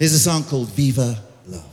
Here's a song called Viva Love.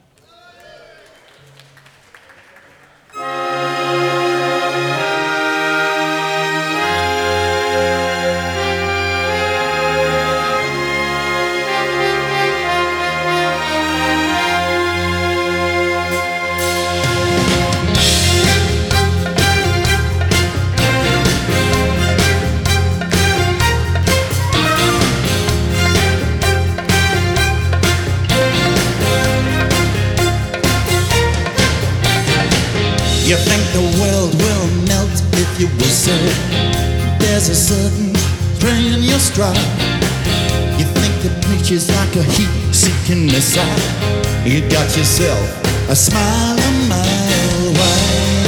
You think the world will melt if you whistle. There's a certain strain in your stride. You think the preacher's like a heat-seeking missile. You got yourself a smile a mile wide.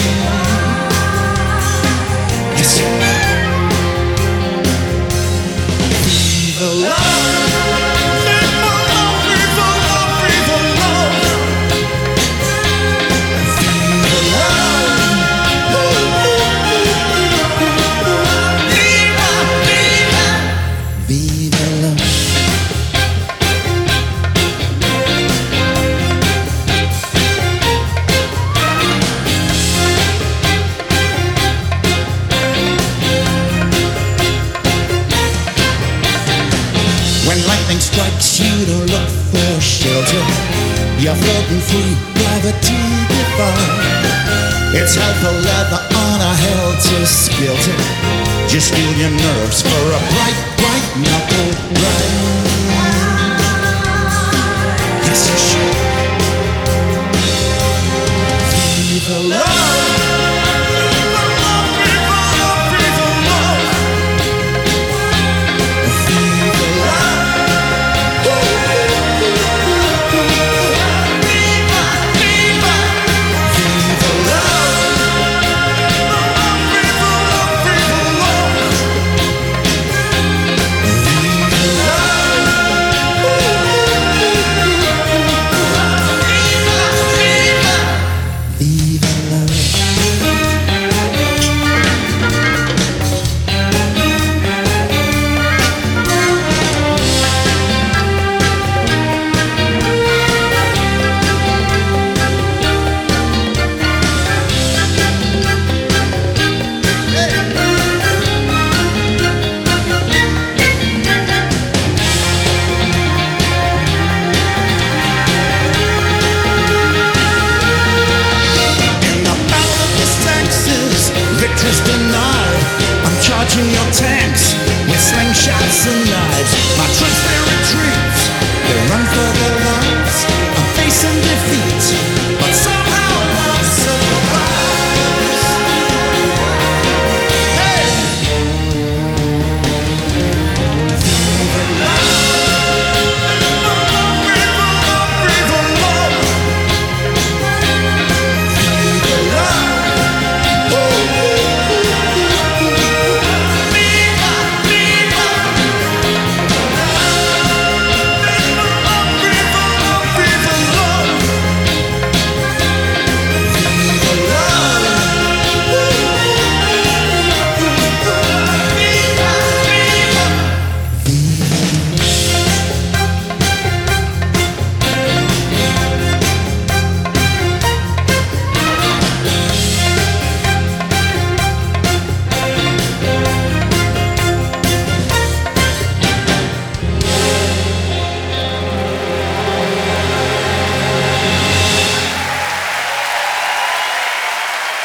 Yes, Viva love. When lightning strikes, you don't look for shelter. You're floating free, gravity defying. It's hell for leather on a helter-skelter. Just steel your nerves for a bright, bright knuckle ride.